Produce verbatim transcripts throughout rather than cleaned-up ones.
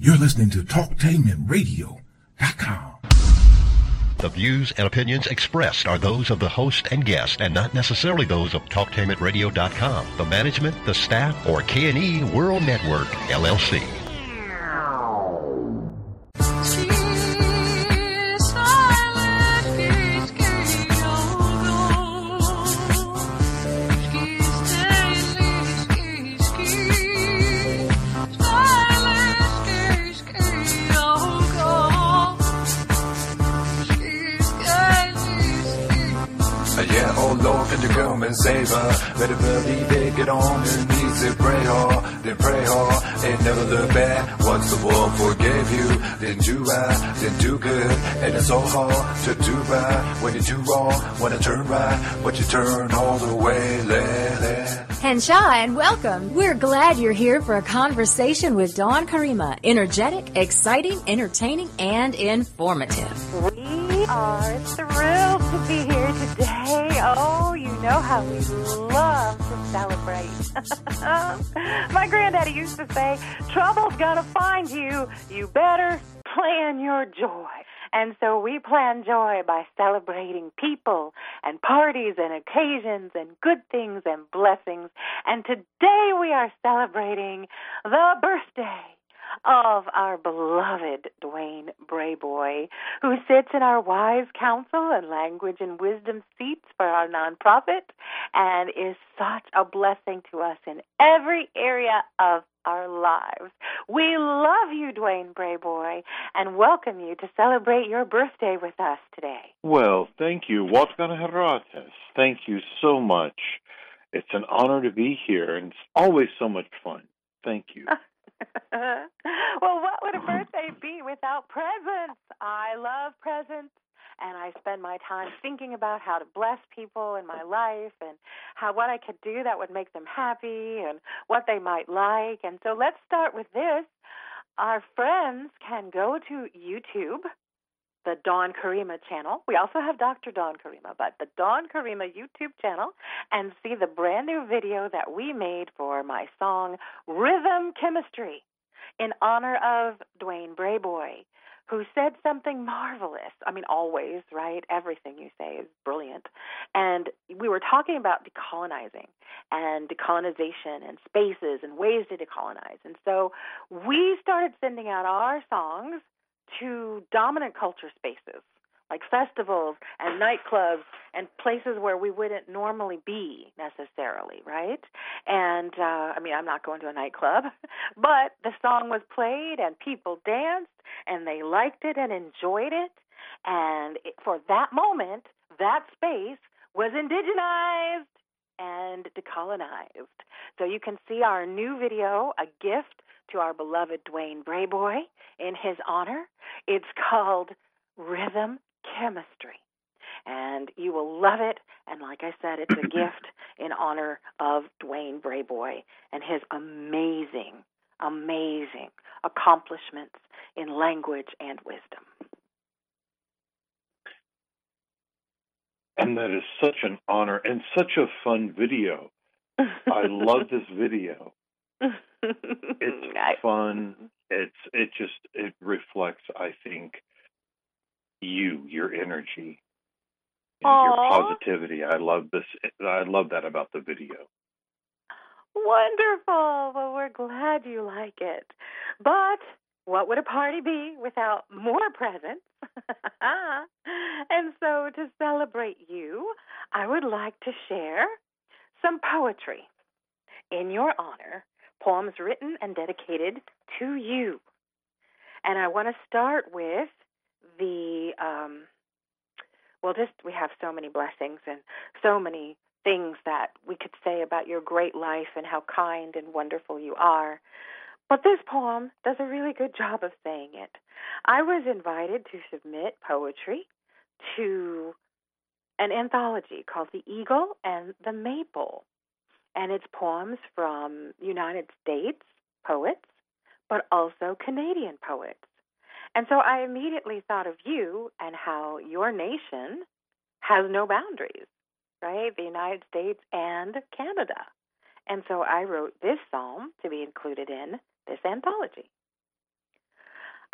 You're listening to talktainment radio dot com. The views and opinions expressed are those of the host and guest and not necessarily those of talktainment radio dot com, the management, the staff, or K and E World Network, L L C. Yeah, oh Lord, can you come and save her? Better believe it, get on your knees and pray hard, then pray hard, and never look back. Once the world forgave you, then do right, then do good. And it's so hard to do right when you do wrong, when you turn right, but you turn all the way, let, let. Henshaw, and welcome. We're glad you're here for a conversation with Dawn Karima. Energetic, exciting, entertaining, and informative. We are thrilled to be here today. Oh, you know how we love to celebrate. My granddaddy used to say, trouble's gonna find you. You better plan your joy. And so we plan joy by celebrating people and parties and occasions and good things and blessings. And today we are celebrating the birthday of our beloved Dwayne Brayboy, who sits in our wise counsel and language and wisdom seats for our nonprofit and is such a blessing to us in every area of our lives. We love you, Dwayne Brayboy, and welcome you to celebrate your birthday with us today. Well, thank you. Wolfgang Herates. Thank you so much. It's an honor to be here, and it's always so much fun. Thank you. Well, what would a birthday be without presents? I love presents, and I spend my time thinking about how to bless people in my life and how what I could do that would make them happy and what they might like. And so let's start with this. Our friends can go to YouTube, the Dawn Karima channel. We also have Doctor Dawn Karima, but the Dawn Karima YouTube channel, and see the brand new video that we made for my song Rhythm Chemistry in honor of Dwayne Brayboy, who said something marvelous. I mean, always, right? Everything you say is brilliant. And we were talking about decolonizing and decolonization and spaces and ways to decolonize. And so we started sending out our songs to dominant culture spaces, like festivals and nightclubs and places where we wouldn't normally be necessarily, right? And, uh, I mean, I'm not going to a nightclub, but the song was played and people danced and they liked it and enjoyed it. And it, for that moment, that space was indigenized and decolonized. So you can see our new video, A Gift to Our Beloved Dwayne Brayboy, in his honor. It's called Rhythm Chemistry, and you will love it. And like I said, it's a gift in honor of Dwayne Brayboy and his amazing, amazing accomplishments in language and wisdom. And that is such an honor and such a fun video. I love this video. It's fun. It's it just it reflects, I think, you, your energy, and your positivity. I love this. I love that about the video. Wonderful. Well, we're glad you like it. But what would a party be without more presents? And so to celebrate you, I would like to share some poetry in your honor, poems written and dedicated to you. And I want to start with the, um, well, just we have so many blessings and so many things that we could say about your great life and how kind and wonderful you are. But this poem does a really good job of saying it. I was invited to submit poetry to an anthology called The Eagle and the Maple. And it's poems from United States poets, but also Canadian poets. And so I immediately thought of you and how your nation has no boundaries, right? The United States and Canada. And so I wrote this psalm to be included in this anthology.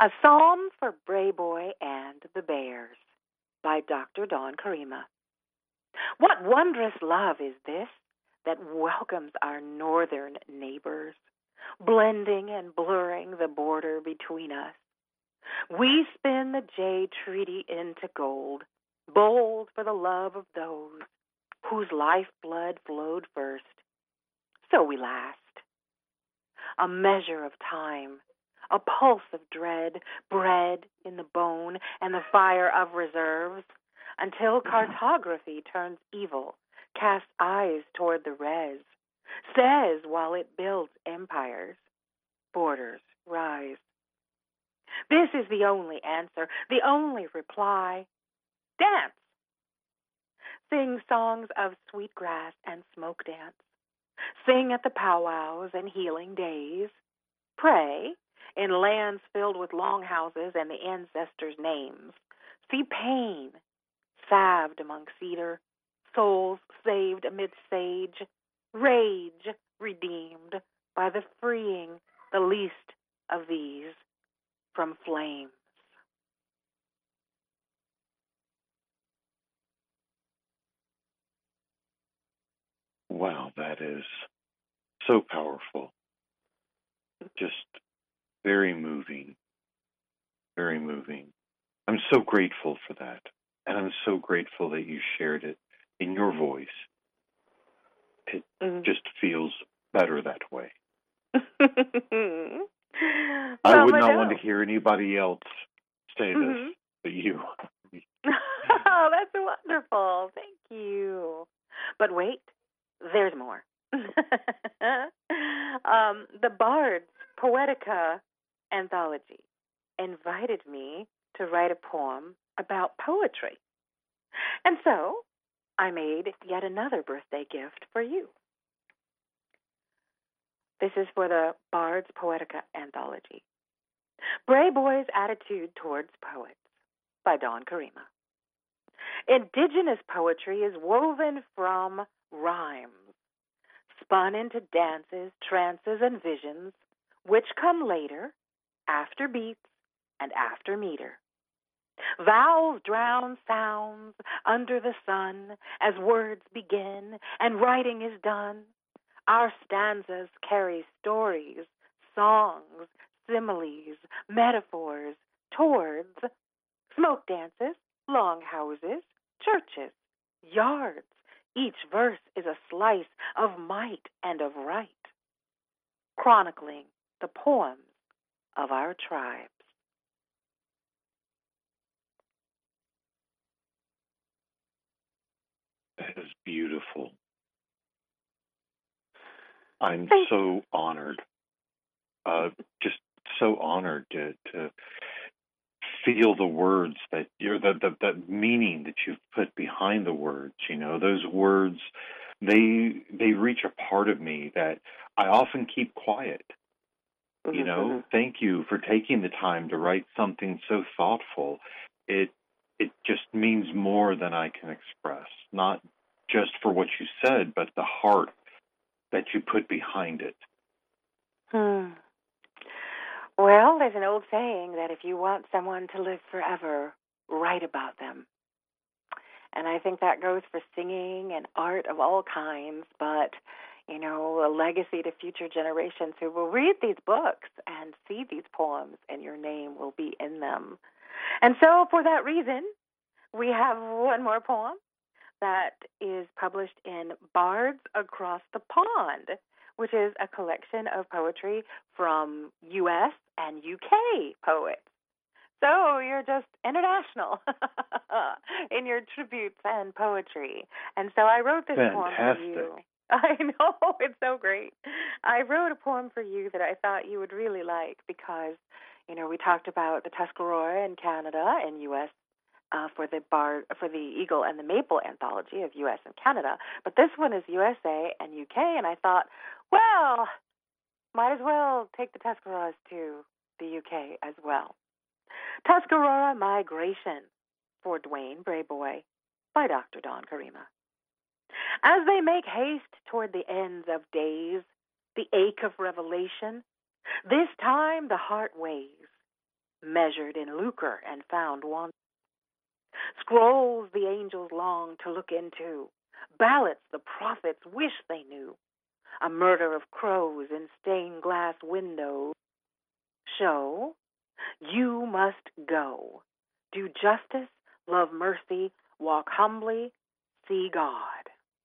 A Psalm for Bray Boy and the Bears by Doctor Dawn Karima. What wondrous love is this that welcomes our northern neighbors, blending and blurring the border between us? We spin the Jay Treaty into gold, bold for the love of those whose lifeblood flowed first. So we last. A measure of time, a pulse of dread, bred in the bone and the fire of reserves, until cartography turns evil, casts eyes toward the res, says while it builds empires, borders rise. This is the only answer, the only reply. Dance. Sing songs of sweet grass and smoke dance. Sing at the powwows and healing days. Pray in lands filled with longhouses and the ancestors' names. See pain salved among cedar, souls saved amid sage, rage redeemed by the freeing the least of these from flames. Wow, that is so powerful. Just very moving. Very moving. I'm so grateful for that. And I'm so grateful that you shared it in your voice. It mm. just feels better that way. I would not want to hear anybody else say mm-hmm. this but you. Oh, that's wonderful. Thank you. But wait, there's more. um, the Bards Poetica anthology invited me to write a poem about poetry. And so I made yet another birthday gift for you. This is for the Bards Poetica anthology. Bray Boy's Attitude Towards Poets by Dawn Karima. Indigenous poetry is woven from rhymes, spun into dances, trances, and visions, which come later, after beats and after meter. Vowels drown sounds under the sun as words begin and writing is done. Our stanzas carry stories, songs, similes, metaphors towards smoke dances, long houses, churches, yards. Each verse is a slice of might and of right, chronicling the poems of our tribes. That is beautiful. I'm so honored, uh, just so honored to, to feel the words that you're the, the the meaning that you've put behind the words. You know, those words, they they reach a part of me that I often keep quiet. Mm-hmm. You know, thank you for taking the time to write something so thoughtful. It it just means more than I can express. Not just for what you said, but the heart that you put behind it. Hmm. Well, there's an old saying that if you want someone to live forever, write about them. And I think that goes for singing and art of all kinds, but, you know, a legacy to future generations who will read these books and see these poems, and your name will be in them. And so for that reason, we have one more poem that is published in Bards Across the Pond, which is a collection of poetry from U S and U K poets. So you're just international in your tributes and poetry. And so I wrote this Fantastic. poem for you. I know, it's so great. I wrote a poem for you that I thought you would really like because, you know, we talked about the Tuscarora in Canada and U S Uh, for the bar for the Eagle and the Maple anthology of U S and Canada, but this one is U S A and U K, and I thought, well, might as well take the Tuscaroras to the U K as well. Tuscarora Migration for Dwayne Bray Boy by Doctor Dawn Karima. As they make haste toward the ends of days, the ache of revelation, this time the heart weighs. measured in lucre and found wanting. Scrolls the angels long to look into, ballots the prophets wish they knew, a murder of crows in stained glass windows show you must go, do justice, love mercy, walk humbly, see God.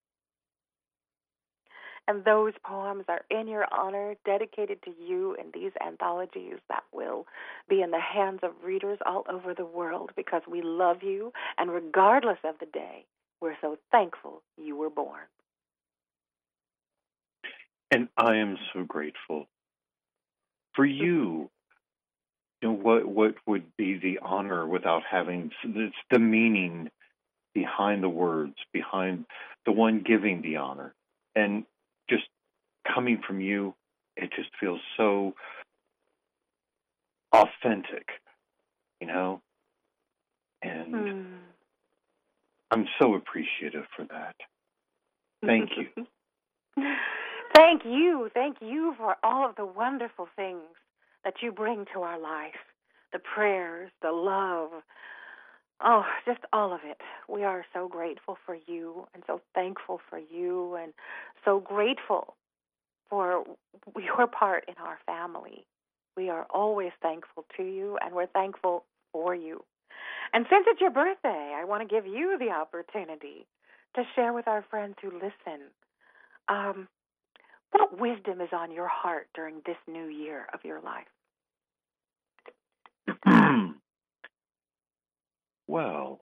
And those poems are in your honor, dedicated to you in these anthologies that will be in the hands of readers all over the world, because we love you, and regardless of the day, we're so thankful you were born. And I am so grateful for you. You know, what what would be the honor without having, it's the meaning behind the words, behind the one giving the honor. And just coming from you, it just feels so authentic, you know? And mm. I'm so appreciative for that. Thank you. Thank you. Thank you for all of the wonderful things that you bring to our life. The prayers, the love, oh, just all of it. We are so grateful for you and so thankful for you and so grateful for your part in our family. We are always thankful to you, and we're thankful for you. And since it's your birthday, I want to give you the opportunity to share with our friends who listen um, what wisdom is on your heart during this new year of your life. Well,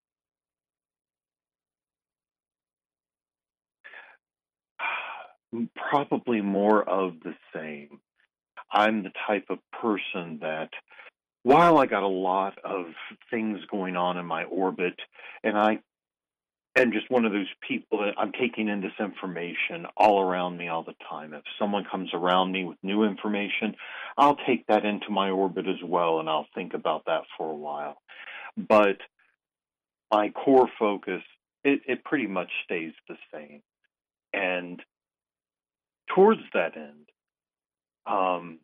probably more of the same. I'm the type of person that, while I got a lot of things going on in my orbit, and I am just one of those people that I'm taking in this information all around me all the time. If someone comes around me with new information, I'll take that into my orbit as well, and I'll think about that for a while. But my core focus, it, it pretty much stays the same. And towards that end, um,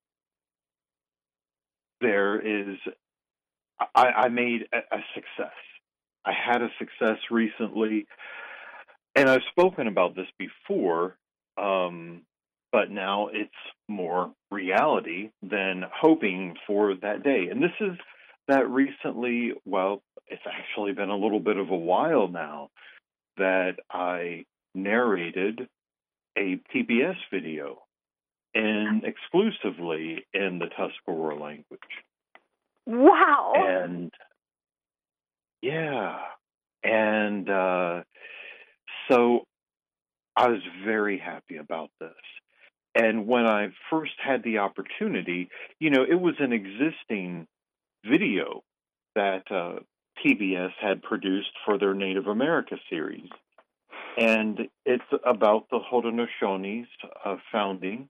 there is, I, I made a, a success. I had a success recently, and I've spoken about this before, um, but now it's more reality than hoping for that day. And this is that recently, well, it's actually been a little bit of a while now that I narrated a P B S video, and exclusively in the Tuscarora language. Wow. And yeah. And uh, so I was very happy about this. And when I first had the opportunity, you know, it was an existing video that uh, P B S had produced for their Native America series. And it's about the Haudenosaunee's uh, founding.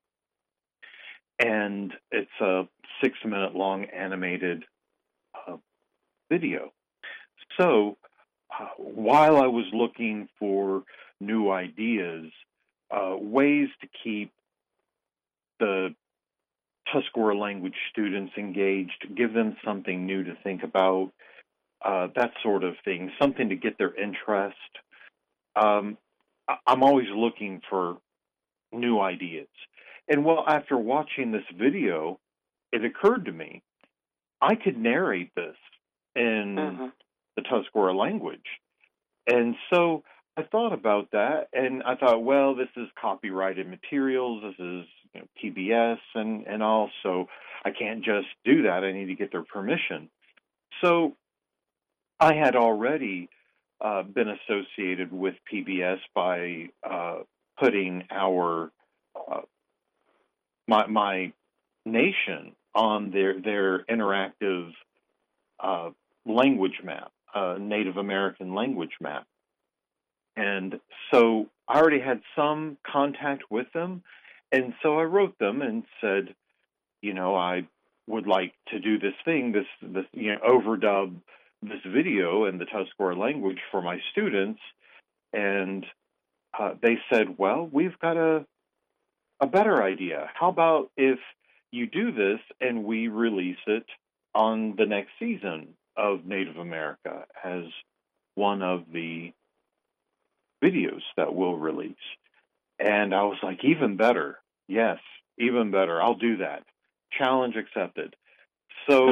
And it's a six-minute-long animated uh, video. So uh, while I was looking for new ideas, uh, ways to keep the Tuscarora language students engaged, give them something new to think about, uh, that sort of thing, something to get their interest. Um, I'm always looking for new ideas. And well, after watching this video, it occurred to me, I could narrate this in mm-hmm. the Tuscarora language. And so I thought about that, and I thought, well, this is copyrighted materials, this is you know, P B S and, and all, so I can't just do that, I need to get their permission. So I had already uh, been associated with P B S by uh, putting our uh, my, my nation on their, their interactive uh, language map, uh, Native American language map. And so I already had some contact with them, and so I wrote them and said, you know, I would like to do this thing, this, this you know, overdub this video in the Tuscarora language for my students. And uh, they said, well, we've got a, a better idea. How about if you do this, and we release it on the next season of Native America as one of the videos that we'll release. And I was like, even better. Yes, even better. I'll do that. Challenge accepted. So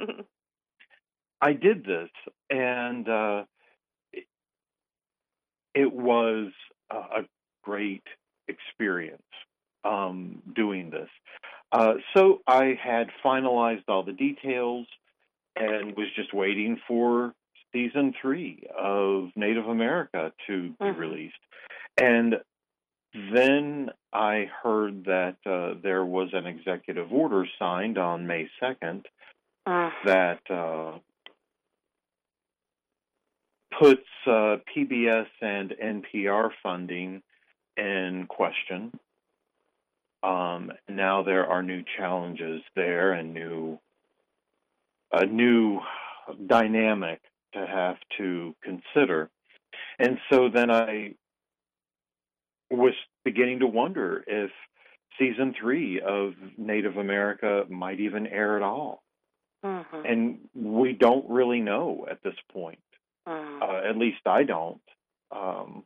I did this, and uh, it, it was a great experience um, doing this. Uh, so I had finalized all the details and was just waiting for season three of Native America to be Mm-hmm. released. And then I heard that uh, there was an executive order signed on May second Uh, that uh, puts uh, P B S and N P R funding in question. Um, now there are new challenges there and new a new dynamic to have to consider. And so then I was beginning to wonder if season three of Native America might even air at all. mm-hmm. And we don't really know at this point. Mm-hmm. Uh, at least I don't. Um,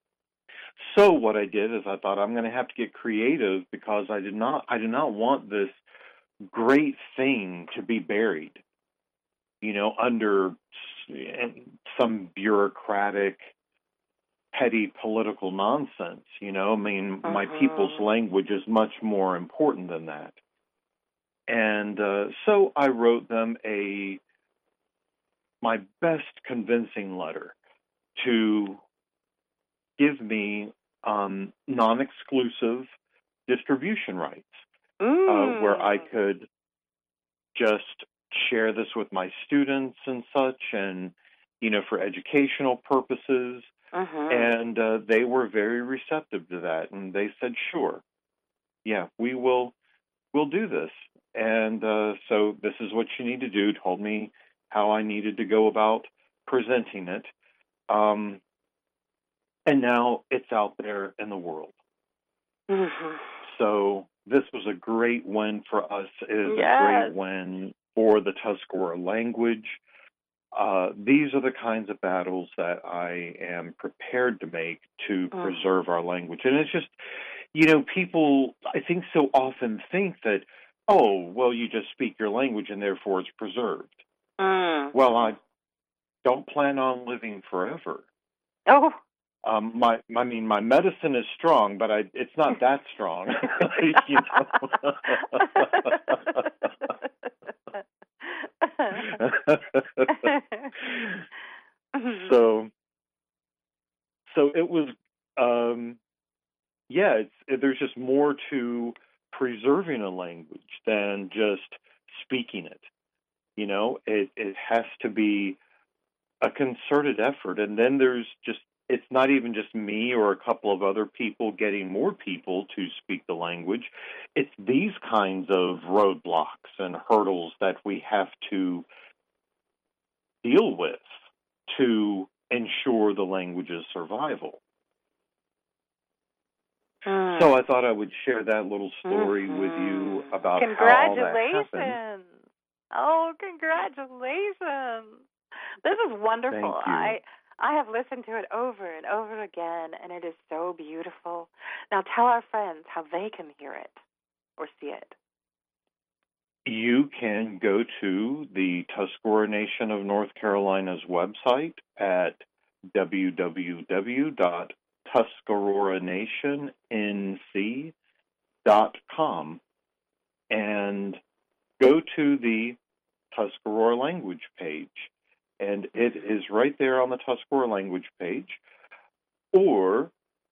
so what I did is I thought I'm going to have to get creative because I did not. I do not want this great thing to be buried, you know, under some bureaucratic, petty political nonsense. You know, I mean, my Mhm. people's language is much more important than that. And uh, so I wrote them a my best convincing letter to give me um, non-exclusive distribution rights, Mm. uh, where I could just share this with my students and such, and, you know, for educational purposes. Mhm. And uh, they were very receptive to that, and they said, "Sure, yeah, we will, we'll do this." And uh, so this is what you need to do. Told me how I needed to go about presenting it, um, and now it's out there in the world. Mhm. So this was a great win for us. It is Yes. a great win for the Tuscarora language. Uh, these are the kinds of battles that I am prepared to make to Mm. preserve our language. And it's just, you know, people, I think, so often think that, oh, well, you just speak your language and therefore it's preserved. Mm. Well, I don't plan on living forever. Oh. Um, my, I mean, my medicine is strong, but I, it's not that strong. You know? so, so it was, um, yeah. It's it, there's just more to preserving a language than just speaking it. You know, it it has to be a concerted effort, and then there's just. It's not even just me or a couple of other people getting more people to speak the language. It's these kinds of roadblocks and hurdles that we have to deal with to ensure the language's survival. Mm. So I thought I would share that little story Mhm. with you about how all that happened. Congratulations. Oh, congratulations. This is wonderful. Thank you. I I have listened to it over and over again, and it is so beautiful. Now tell our friends how they can hear it or see it. You can go to the Tuscarora Nation of North Carolina's website at w w w dot tuscarora nation n c dot com and go to the Tuscarora language page. And it is right there on the Tuscarora language page. Or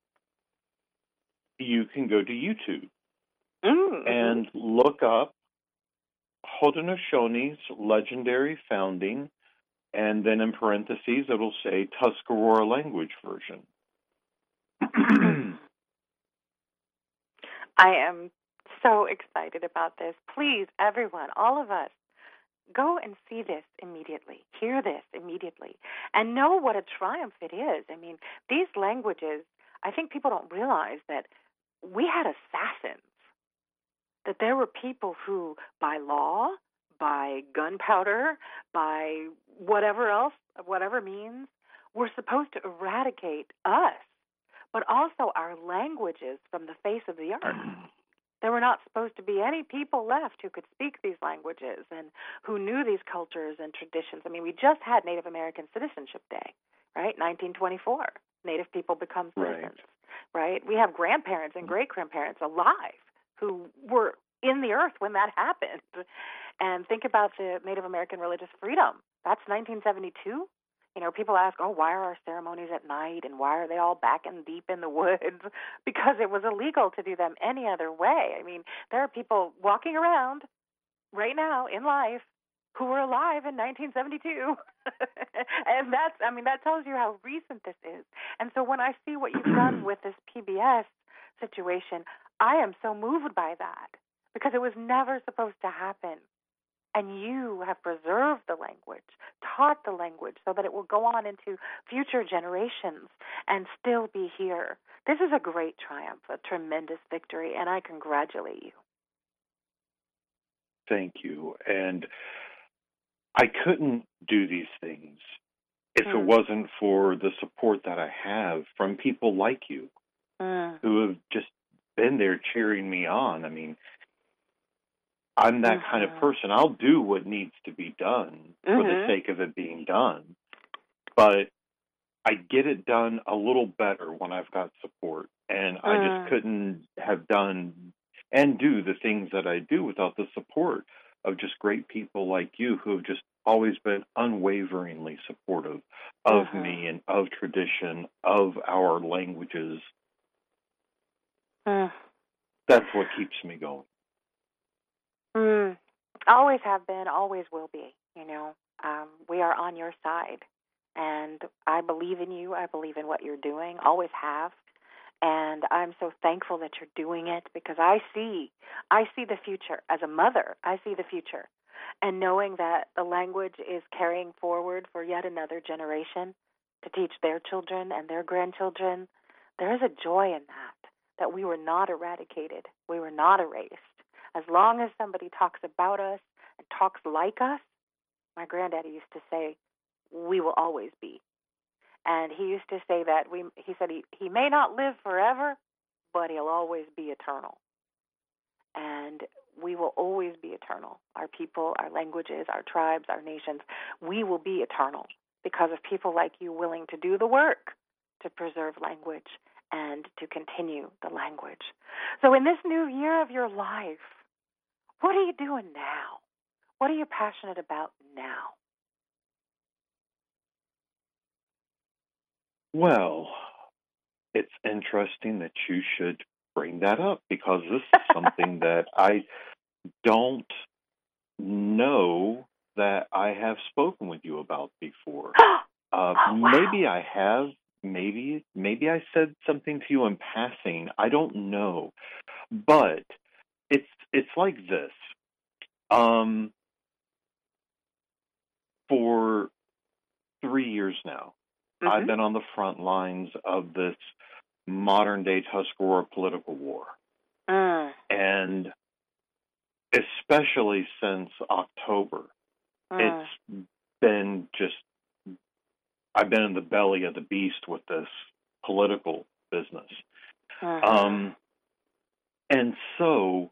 you can go to YouTube Mm-hmm. and look up Haudenosaunee's legendary founding, and then in parentheses it'll say Tuscarora language version. I am so excited about this. Please, everyone, all of us, go and see this immediately, hear this immediately, and know what a triumph it is. I mean, these languages, I think people don't realize that we had assassins that there were people who, by law, by gunpowder, by whatever else, whatever means, were supposed to eradicate us, but also our languages from the face of the earth. There were not supposed to be any people left who could speak these languages and who knew these cultures and traditions. I mean, we just had Native American Citizenship Day, right? nineteen twenty-four. Native people become citizens, right? right? We have grandparents and great-grandparents alive who were in the earth when that happened. And think about the Native American religious freedom. That's nineteen seventy-two. You know, people ask, oh, why are our ceremonies at night and why are they all back and deep in the woods? Because it was illegal to do them any other way. I mean, there are people walking around right now in life who were alive in nineteen seventy-two. And that's, I mean, that tells you how recent this is. And so when I see what you've done with this P B S situation, I am so moved by that because it was never supposed to happen. And you have preserved the language, taught the language so that it will go on into future generations and still be here. This is a great triumph, a tremendous victory, and I congratulate you. Thank you. And I couldn't do these things if mm. it wasn't for the support that I have from people like you mm. who have just been there cheering me on. I mean, I'm that mm-hmm. kind of person. I'll do what needs to be done mm-hmm. for the sake of it being done. But I get it done a little better when I've got support. And mm. I just couldn't have done and do the things that I do without the support of just great people like you who have just always been unwaveringly supportive of mm-hmm. me and of tradition, of our languages. Mm. That's what keeps me going. Mm, always have been, always will be, you know. Um, we are on your side, and I believe in you. I believe in what you're doing, always have, and I'm so thankful that you're doing it because I see, I see the future. As a mother, I see the future, and knowing that the language is carrying forward for yet another generation to teach their children and their grandchildren, there is a joy in that, that we were not eradicated, we were not erased. As long as somebody talks about us and talks like us, my granddaddy used to say, we will always be. And he used to say that, we. he said he, he may not live forever, but he'll always be eternal. And we will always be eternal. Our people, our languages, our tribes, our nations, we will be eternal because of people like you willing to do the work to preserve language and to continue the language. So in this new year of your life, what are you doing now? What are you passionate about now? Well, it's interesting that you should bring that up because this is something that I don't know that I have spoken with you about before. uh, oh, wow. Maybe I have. Maybe, maybe I said something to you in passing. I don't know. But it's it's like this. Um, for three years now, mm-hmm. I've been on the front lines of this modern-day Tuscarora political war. Mm. And especially since October, mm. it's been just, I've been in the belly of the beast with this political business. Mm-hmm. Um, and so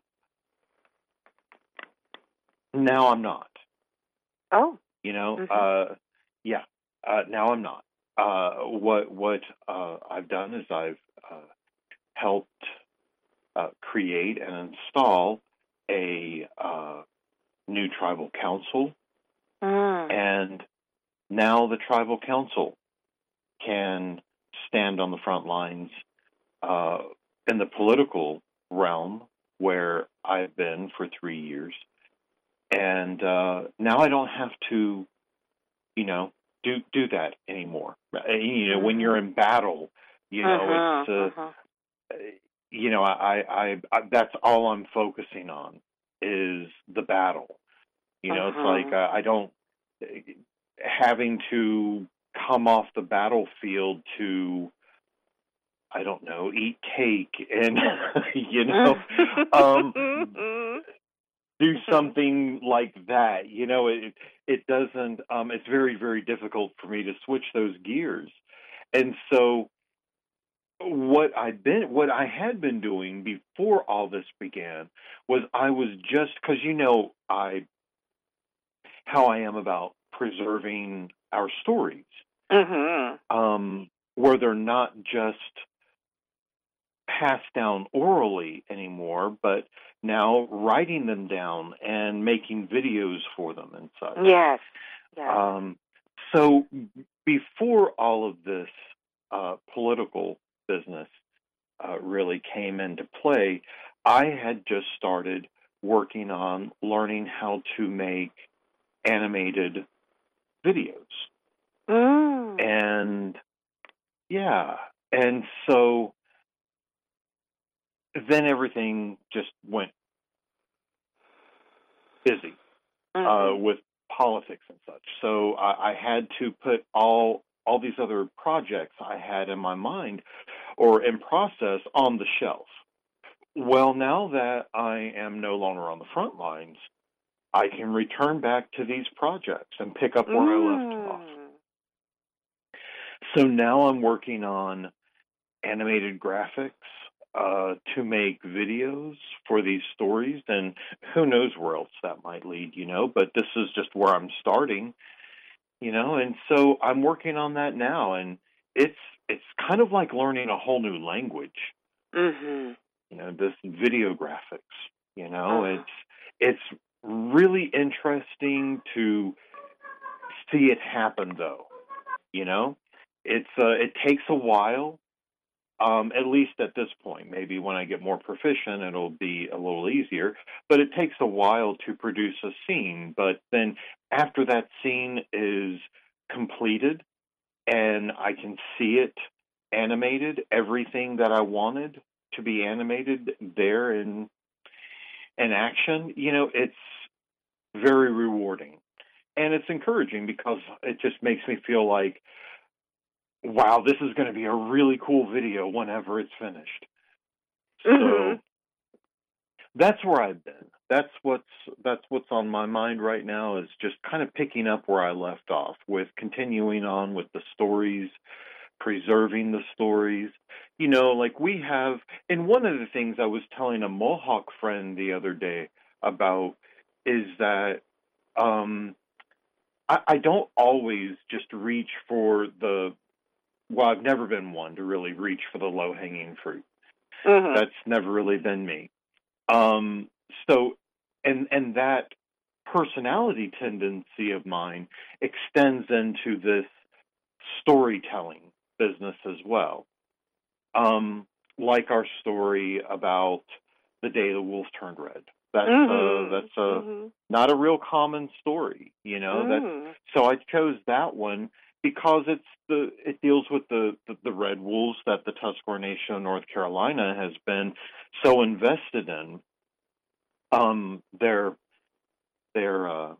now I'm not. Oh. You know, mm-hmm. uh, yeah, uh, now I'm not. Uh, what what uh, I've done is I've uh, helped uh, create and install a uh, new tribal council, mm. and now the tribal council can stand on the front lines uh, in the political realm where I've been for three years. And uh, now I don't have to, you know, do do that anymore. You know, mm-hmm. when you're in battle, you know, uh-huh, it's, uh, uh-huh. you know, I, I, I, that's all I'm focusing on is the battle. You know, uh-huh. it's like uh, I don't, having to come off the battlefield to, I don't know, eat cake and, you know, um, do something like that. You know, it it doesn't. Um, it's very very difficult for me to switch those gears, and so what I'd been, what I had been doing before all this began was I was just because you know I how I am about preserving our stories, Mm-hmm. um, where they're not just passed down orally anymore, but now writing them down and making videos for them and such. Yes. Yes. Um, so before all of this uh, political business uh, really came into play, I had just started working on learning how to make animated videos. Mm. And yeah, and so then everything just went busy uh, Mm-hmm. with politics and such. So I, I had to put all all these other projects I had in my mind or in process on the shelf. Well, now that I am no longer on the front lines, I can return back to these projects and pick up where I left off. Mm. So now I'm working on animated graphics uh, to make videos for these stories, and who knows where else that might lead, you know, but this is just where I'm starting, you know, and so I'm working on that now, and it's it's kind of like learning a whole new language, Mm-hmm. you know, this video graphics, you know, Uh-huh. it's it's really interesting to see it happen, though, you know, it's uh, it takes a while. Um, at least at this point, maybe when I get more proficient, it'll be a little easier. But it takes a while to produce a scene. But then after that scene is completed and I can see it animated, everything that I wanted to be animated there in, in action, you know, it's very rewarding. And it's encouraging because it just makes me feel like, wow, this is going to be a really cool video whenever it's finished. Mm-hmm. So that's where I've been. That's what's that's what's on my mind right now is just kind of picking up where I left off with continuing on with the stories, preserving the stories. You know, like we have, and one of the things I was telling a Mohawk friend the other day about is that um, I, I don't always just reach for the, well, I've never been one to really reach for the low-hanging fruit. Mm-hmm. That's never really been me. Um, so, and and that personality tendency of mine extends into this storytelling business as well. Um, like our story about the day the wolf turned red. That's uh, Mm-hmm. that's a Mm-hmm. not a real common story, you know. That's Mm. so I chose that one because it's the it deals with the, the, the red wolves that the Tuscarora Nation of North Carolina has been so invested in. Um, they're they're uh,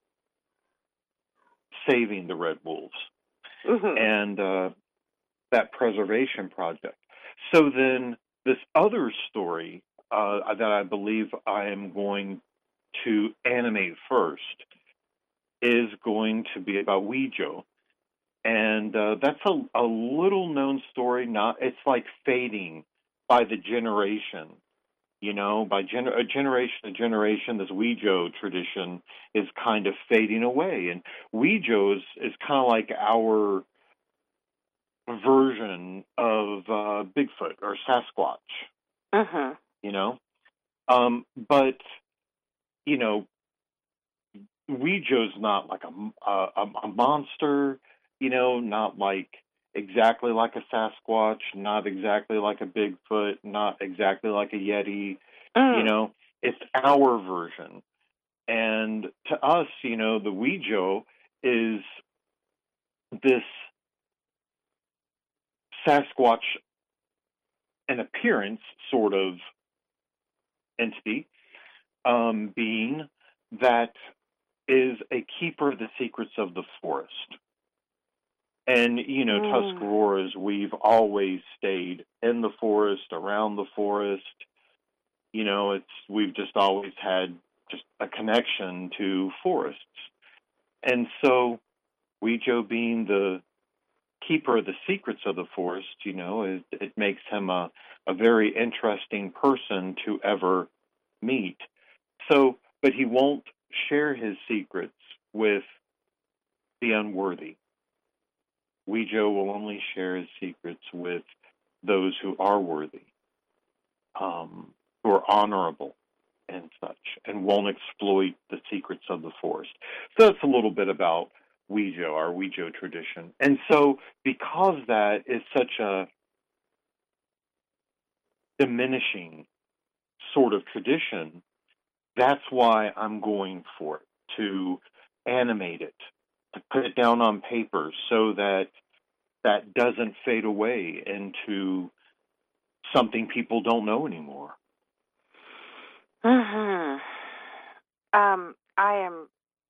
saving the red wolves Mm-hmm. and uh, that preservation project. So then this other story uh, that I believe I am going to animate first is going to be about Weejo. And uh, that's a, a little known story. Not it's like fading by the generation, you know, by gener- a generation to generation. This Weejo tradition is kind of fading away, and Weejo is, is kind of like our version of uh, Bigfoot or Sasquatch, Mm-hmm. you know. Um, but you know, Ouija's not like a, a, a monster, you know, not like exactly like a Sasquatch, not exactly like a Bigfoot, not exactly like a Yeti, you Mm. know, it's our version. And to us, you know, the Ouija is this Sasquatch an appearance sort of entity, um, being that is a keeper of the secrets of the forest. And, you know, Mm. Tuscaroras, we've always stayed in the forest, around the forest. You know, it's we've just always had just a connection to forests. And so Weejo, being the keeper of the secrets of the forest, you know, it, it makes him a, a very interesting person to ever meet. So, but he won't share his secrets with the unworthy. Weejo will only share his secrets with those who are worthy, um, who are honorable and such, and won't exploit the secrets of the forest. So that's a little bit about Weejo, our Weejo tradition. And so because that is such a diminishing sort of tradition, that's why I'm going for it, to animate it, to put it down on paper so that that doesn't fade away into something people don't know anymore. Mm-hmm. Um, I am,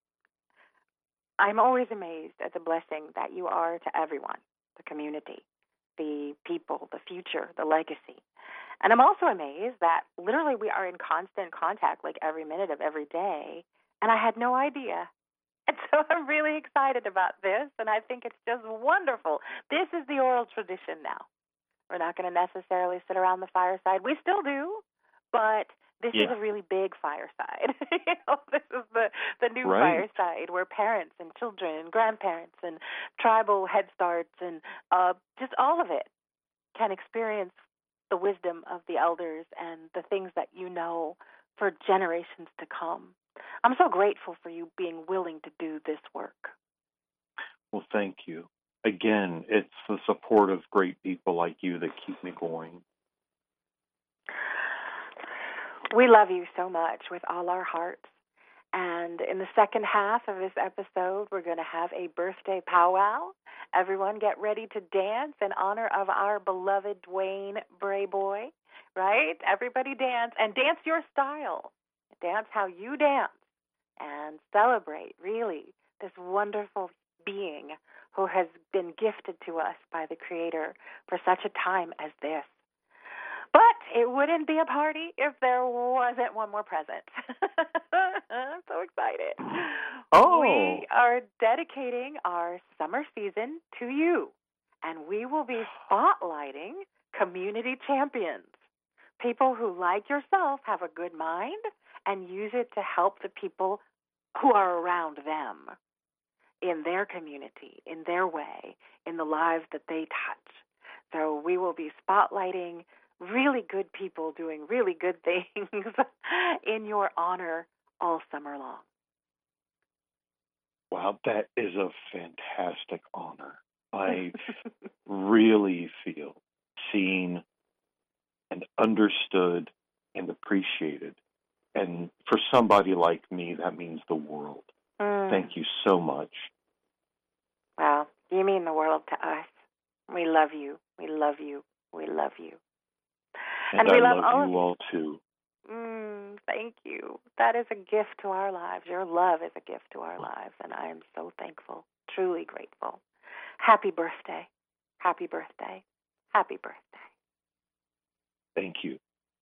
I'm always amazed at the blessing that you are to everyone, the community, the people, the future, the legacy. And I'm also amazed that literally we are in constant contact like every minute of every day, and I had no idea. And so I'm really excited about this, and I think it's just wonderful. This is the oral tradition now. We're not going to necessarily sit around the fireside. We still do, but this yeah. is a really big fireside. you know, this is the, the new right. fireside where parents and children and grandparents and tribal head starts and uh, just all of it can experience the wisdom of the elders and the things that you know for generations to come. I'm so grateful for you being willing to do this work. Well, thank you. Again, it's the support of great people like you that keep me going. We love you so much with all our hearts. And in the second half of this episode, we're going to have a birthday powwow. Everyone get ready to dance in honor of our beloved Dwayne Brayboy, right? Everybody dance, and dance your style. Dance how you dance, and celebrate, really, this wonderful being who has been gifted to us by the Creator for such a time as this. But it wouldn't be a party if there wasn't one more present. I'm so excited. Oh. We are dedicating our summer season to you, and we will be spotlighting community champions, people who, like yourself, have a good mind and use it to help the people who are around them in their community, in their way, in the lives that they touch. So we will be spotlighting really good people doing really good things in your honor all summer long. Wow, that is a fantastic honor. I really feel seen and understood and appreciated. And for somebody like me, that means the world. Mm. Thank you so much. Well, you mean the world to us. We love you. We love you. We love you. And, and we I love, love you all, too. Mm, thank you. That is a gift to our lives. Your love is a gift to our lives, and I am so thankful, truly grateful. Happy birthday. Happy birthday. Happy birthday. Thank you.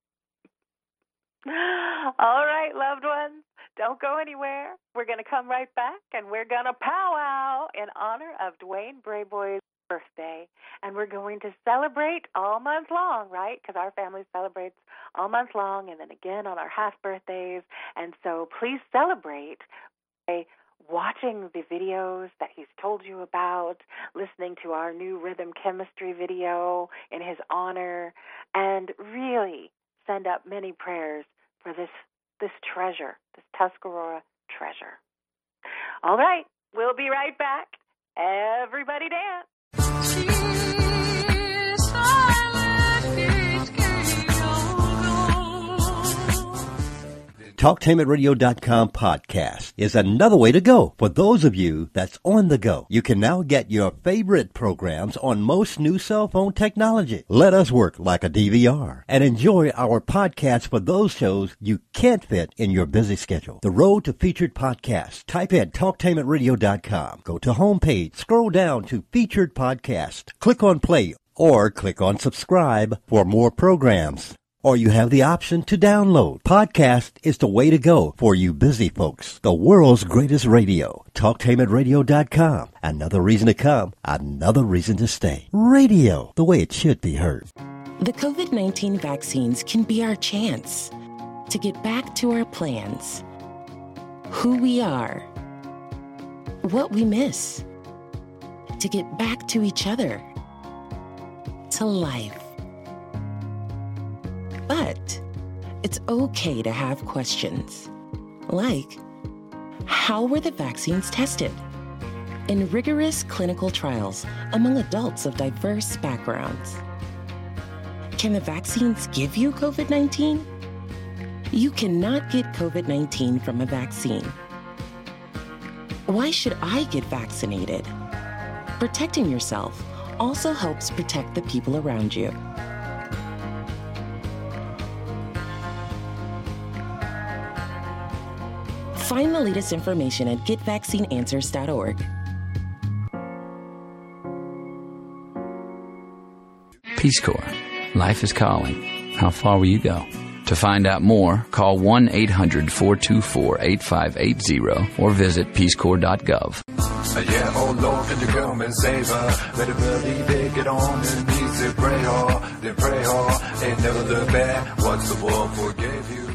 All right, loved ones, don't go anywhere. We're going to come right back, and we're going to powwow in honor of Dwayne Brayboy's birthday. And we're going to celebrate all month long, right? Because our family celebrates all month long and then again on our half birthdays. And so please celebrate by watching the videos that he's told you about, listening to our new rhythm chemistry video in his honor, and really send up many prayers for this this treasure, this Tuscarora treasure. All right, we'll be right back. Everybody dance. Talktainment Radio dot com podcast is another way to go. For those of you that's on the go, you can now get your favorite programs on most new cell phone technology. Let us work like a D V R and enjoy our podcast for those shows you can't fit in your busy schedule. The road to featured podcasts. Type in Talktainment Radio dot com. Go to homepage, scroll down to featured podcast, click on play, or click on subscribe for more programs. or you have the option to download. Podcast is the way to go for you busy folks. The world's greatest radio. talktainment radio dot com. Another reason to come, another reason to stay. Radio, the way it should be heard. The COVID nineteen vaccines can be our chance to get back to our plans, who we are, what we miss, to get back to each other, to life. But it's okay to have questions, like, how were the vaccines tested? In rigorous clinical trials among adults of diverse backgrounds. Can the vaccines give you COVID nineteen? You cannot get COVID nineteen from a vaccine. Why should I get vaccinated? Protecting yourself also helps protect the people around you. Find the latest information at get vaccine answers dot org. Peace Corps. Life is calling. How far will you go? To find out more, call one eight hundred four two four eight five eight zero or visit peace corps dot gov. Yeah, oh Lord, can you come and save her? Better believe it, get on your knees and pray hard, then pray hard, and never look back. Once the world forgave you.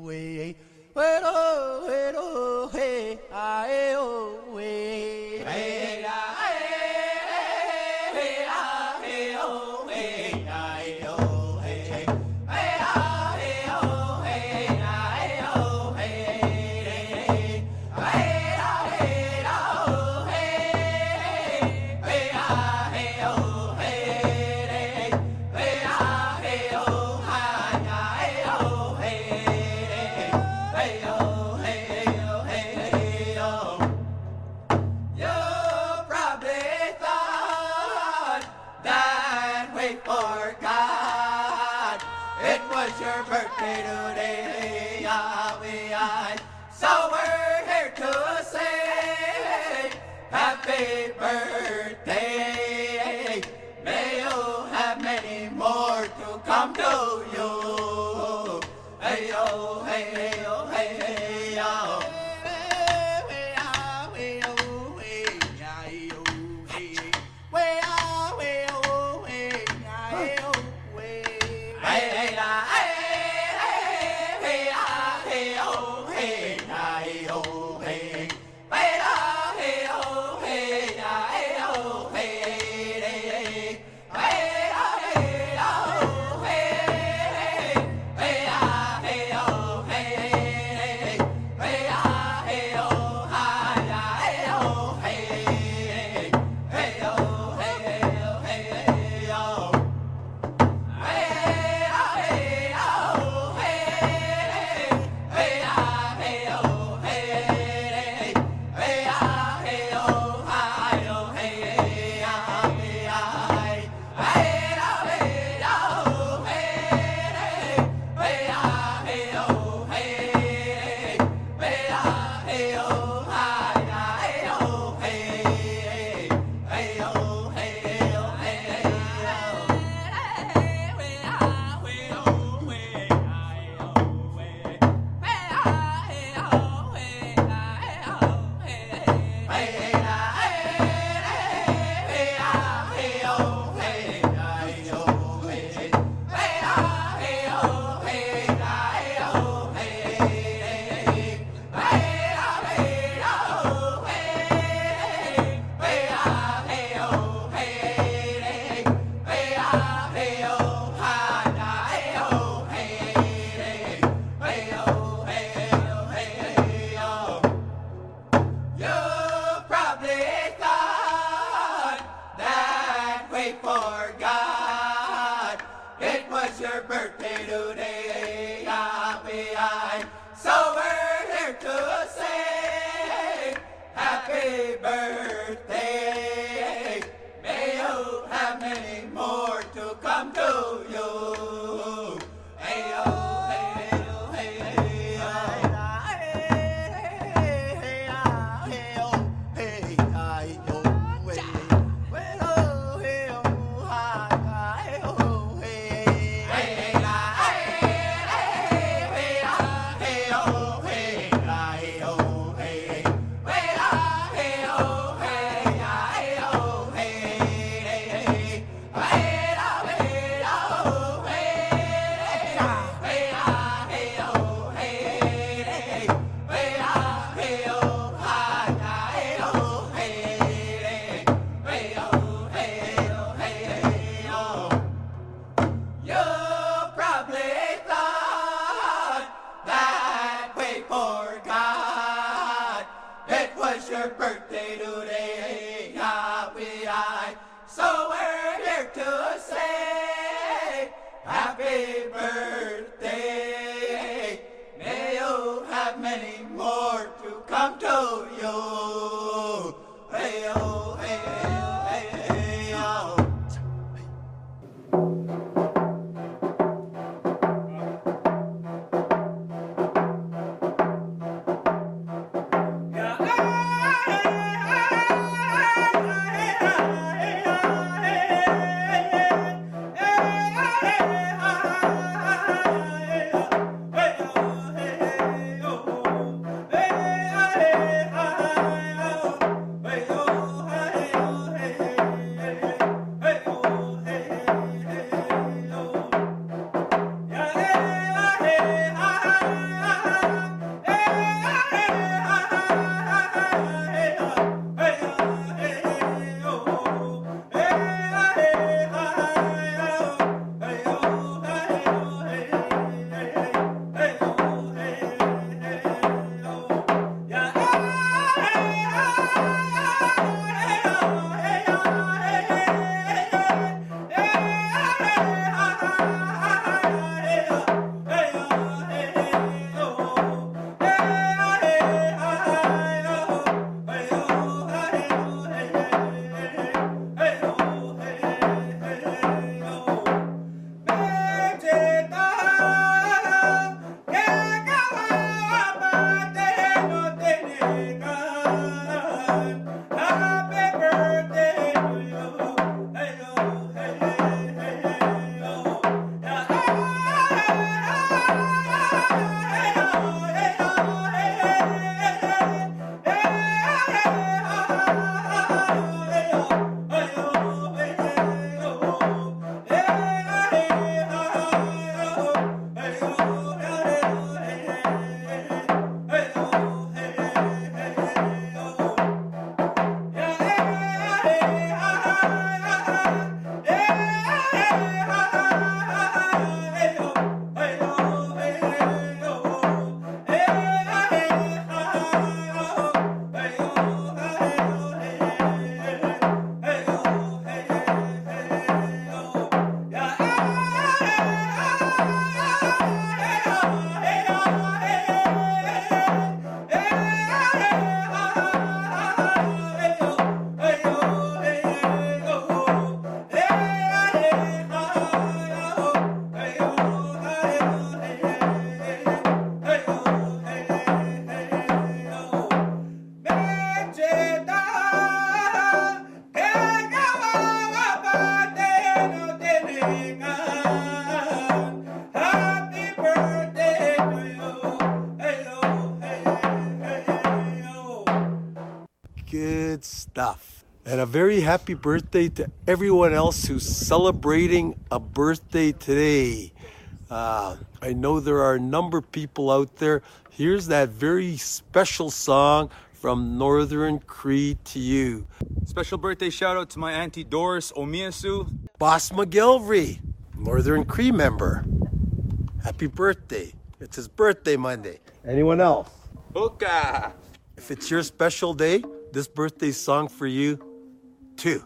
way. Well, oh, well, oh, hey, I, oh, way. Hey, I, hey, hey, I, hey, oh, hey, I, oh, hey. Hey, I, hey, oh, hey, I, oh, hey. Hey, I, hey, oh, hey. Hey, I, hey, oh, hey. Hey, I, hey, oh, hi, I, oh, hey. Hey, oh, hey, oh, hey, hey, oh. You probably thought that wait for God. It was your birthday today, Yahweh, I. So we're here to say happy birthday. May you have many more to come to you. Hey, oh, hey, hey, oh, hey, hey, oh. Hey, good stuff. And a very happy birthday to everyone else who's celebrating a birthday today. Uh, I know there are a number of people out there. Here's that very special song from Northern Cree to you. Special birthday shout out to my auntie Doris Omiyasu. Boss McGilvery, Northern Cree member. Happy birthday. It's his birthday Monday. Anyone else? Hoka! If it's your special day, this birthday song for you, too.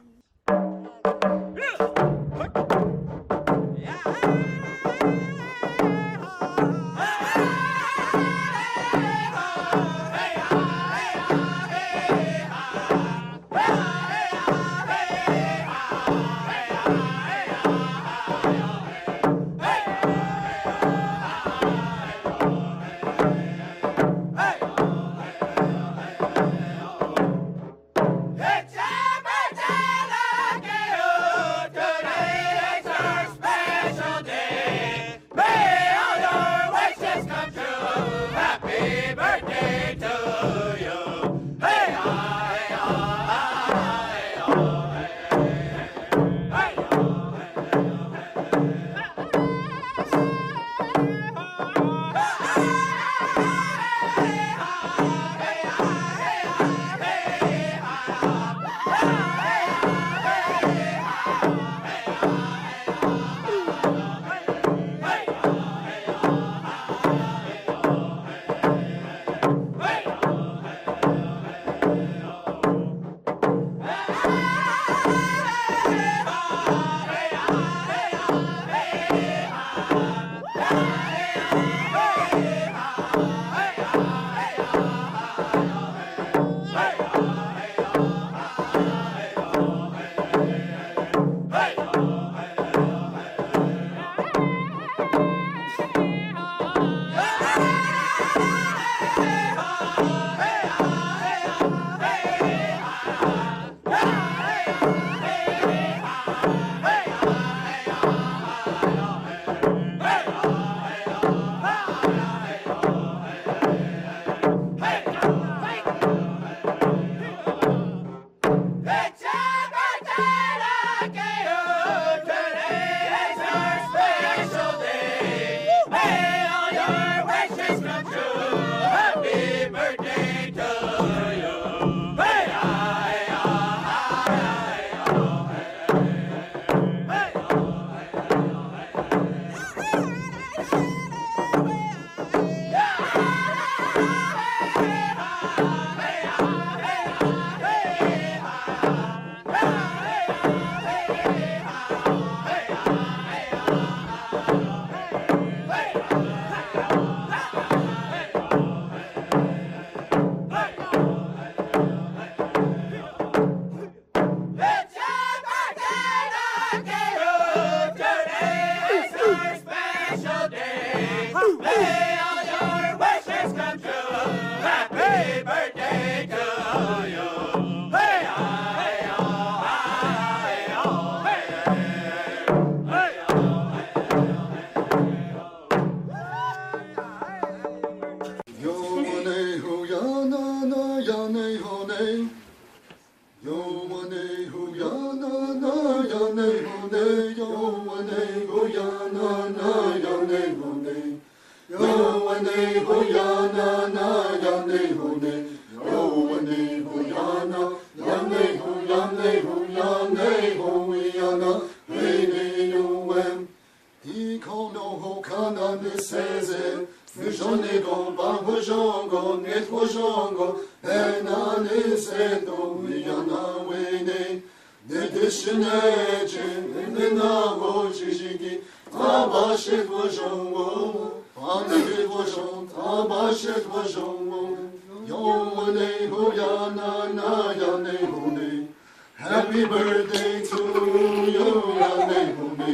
Happy birthday to you, Yane Hune,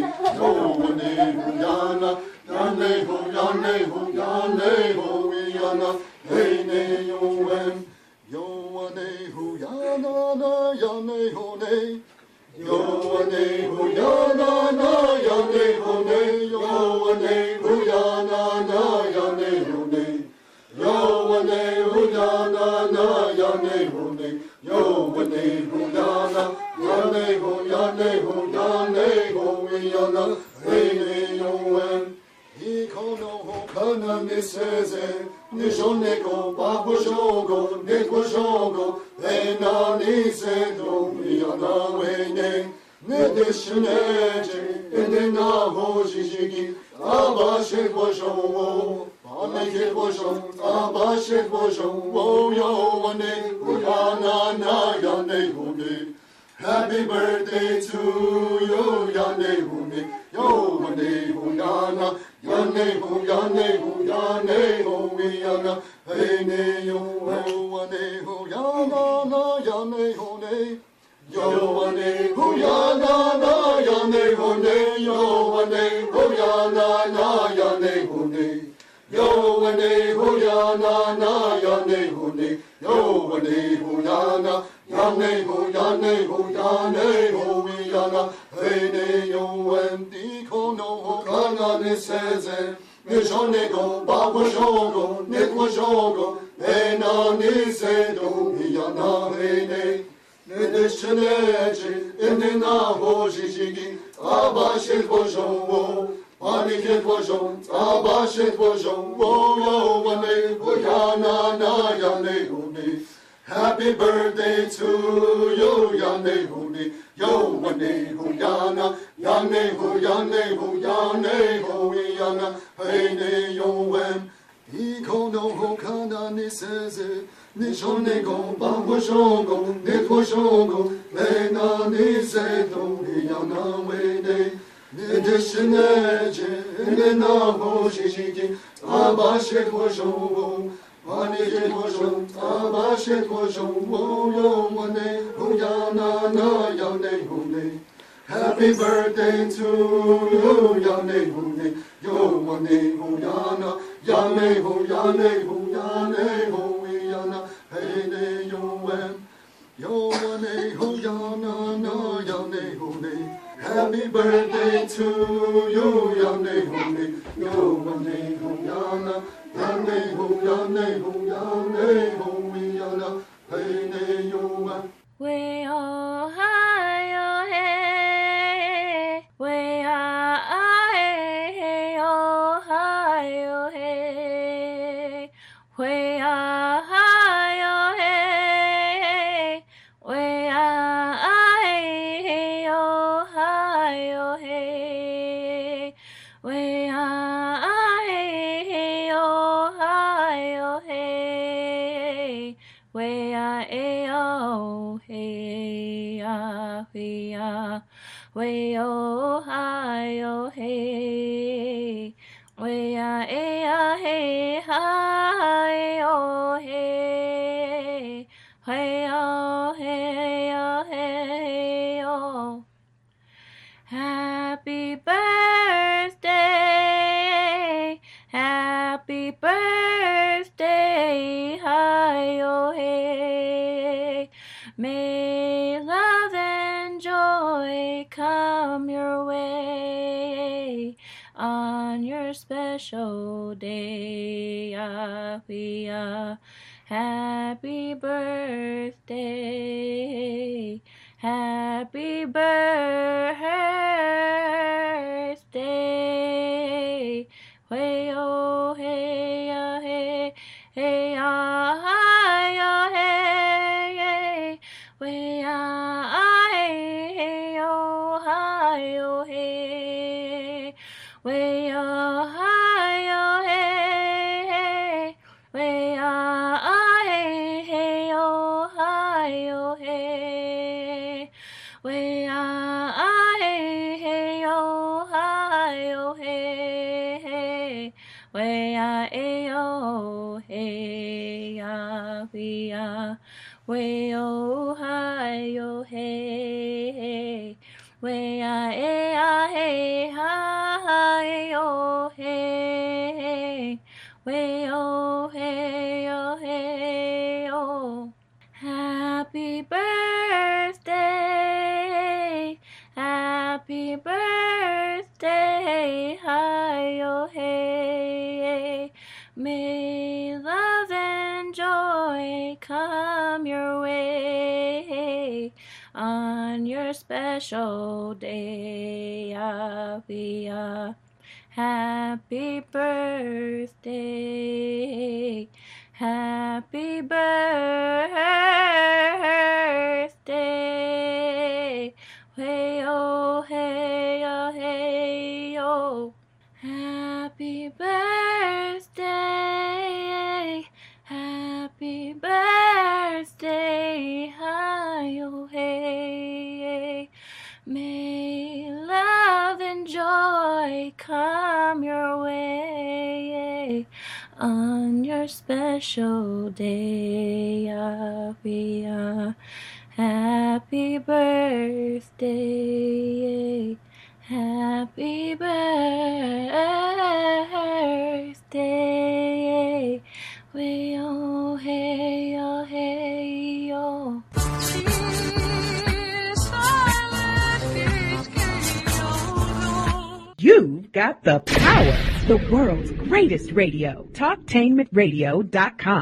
Yone Huyana, Yane Hu, Yane Hu, Yane Hu, Yana, Hey Ne Yoem, Yone Huyana, Yane Hune, Yone Huyana, Yane Hune, Yone Huyana, Yane Hune, Yone Huyana, Yane Hune, Yone neko babushongo nekoshongo ena ni sedo yana wene ne deshineje ene na hojiji abashe boshongo ameke boshon abashe boshon wo yo wane yana na yane hune. Happy birthday to you, Yane Hune, Yo Wane Huyana, Yane Hu, Yane Hu, Yane Hu, Yana, Hene Yo, Wane Huyana, Na Yane Hune, Yo Wane Huyana, Na Yane Hune, Yo Wane Huyana, Na Yane Hune. Yo Wane Huyana, Na Yane Hune, Yo Wane Huyana, Yane Ho, Yane Ho, Yane Ho, Yana, Hene Yo, and Diko no Hokana Niseze, Nishonego, Babu Shogo, Nikwa Shogo, Ena Nisedo, Yana Hene, Nedishaneji, Indina Hojiji, Abashit Bojo, Panikit Bojo, Abashit Bojo, Yo, Wane, Huyana, Na Yane Hune. Happy birthday to you, Yane Hune, Yo Wane Huyana, Yane Hu, Yane Hu, Yane Hu, Yana, Hene Yo Em, Iko no Hokana Niseze, Nishonego, Babu Shongo, Niko Shongo, Lena Nisedo, Yana Wene, Nidishineje, Nina Hoshiji, Abashe Hosho. Panikit Boshon, Abashet Boshon, Wo Yo Wane, Huyana, Na Yane Hune. Happy birthday to you, Yane Hune, Yo Wane, Huyana, Yane Hu, Yane Hu, Yane Hu, Yana, Hene Yo Em, Yo Wane, Huyana, Na Yane Hune. Happy birthday to you, Yane Hune, Yo Wane, Huyana. Yane ho, yane ho, yane ho, yana, hene yo. We oh hi oh hey, we ah hey oh hi oh hey, we ah hi oh hey, we ah hey oh hi oh hey, we ah. Way ah eh oh hey ah we ah way oh hi oh hey way ah eh ah hey hi oh hey hey oh hey oh hey oh. Happy birthday, happy birthday, hi oh hey. May love and joy come your way on your special day. Ah, we ah. Happy birthday, happy birthday. Hey oh hey ah hey hey ah hi ah hey hey. Way ah hey hey oh hi oh hey. Way oh hi oh hey hey. Way ah hey hey oh hi oh hey. Way ah hey hey oh hi oh hey. Way ah eh oh hey ah we ah. Way oh hi oh hey. Way ah eh ah hey hi oh hey. Way oh hey oh hey oh. Happy birthday, happy birthday, hi oh hey. May love and joy come your way on your special day. Ah, we ah. Happy birthday, Happy birthday. Hey, oh, hey, oh, hey, oh. Happy birthday. Happy birthday. Hi, oh, hey. May love and joy come your way on your special day. Happy, uh, happy birthday. Happy birthday. Way, oh, hey, oh, hey, oh. You've got the power. The world's greatest radio. Talktainment Radio dot com.